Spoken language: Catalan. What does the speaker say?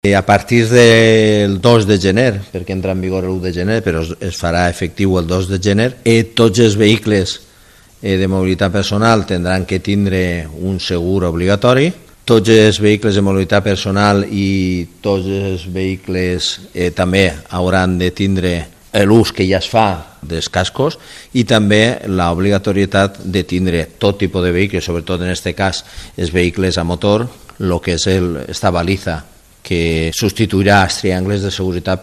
A partir del 2 de gener, perquè entra en vigor l'1 de gener, però es farà efectiu el 2 de gener, tots els vehicles de mobilitat personal tindran que tindre un segur obligatori. Tots els vehicles de mobilitat personal i tots els vehicles també hauran de tindre l'ús que ja es fa dels cascos i també l'obligatorietat de tindre tot tipus de vehicles, sobretot en aquest cas els vehicles a motor, el que és esta baliza que substituirà els triangles de seguretat